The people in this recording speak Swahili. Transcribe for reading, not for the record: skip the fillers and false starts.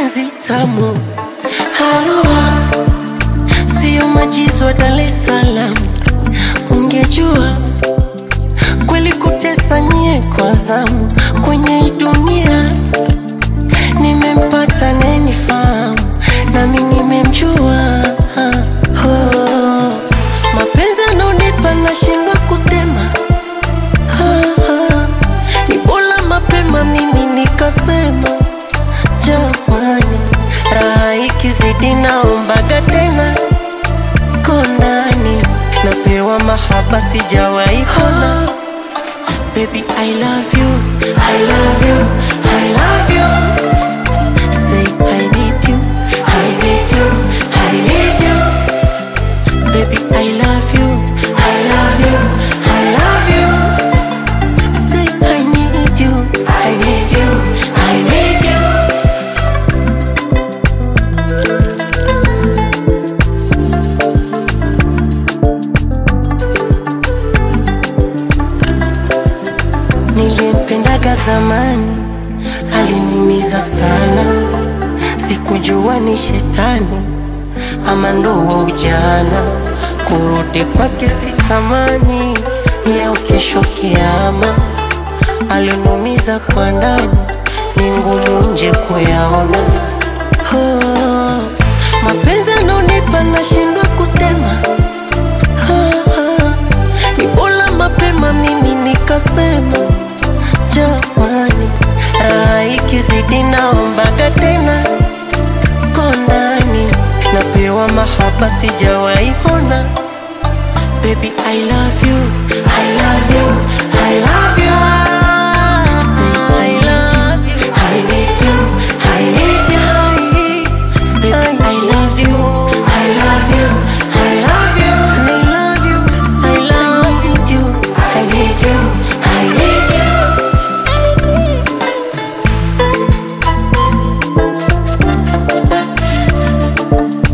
penzi tamu, halua sio majizo wa Dar es Salaam. Ungejua kweli kutesa nyie kwa zamu. Kwenye hii dunia nimempata nenifahamu, nami nimemjua. Mapenzi anaonipa nashindwa kutema. Ni bora mapema mimi nikasema, jamani, raha ikizidi naombaga tena. Kondani napewa mahaba sijawahi ona. Baby I love you, I love you, I love you. Say I need you, I need you, I need you. Baby I love you, I love you, I love you. Say I need you, I need you, I need you. Nilimpendaga zamani, alinimiza sana. Sikujua ni shetani ama ndo wa ujana. Kurudi kwake sitamani, leo kesho kiama. Alinumiza kwa ndani, ni ngumu nje kuyaona. Mapenzi anaonipa nashindwa kutema. Ni bora mapema mimi nikasema, jamani, raha ikizidi naombaga tena. Kondani napewa mahaba sijawahi ona. Baby I love you, I love you, I love you.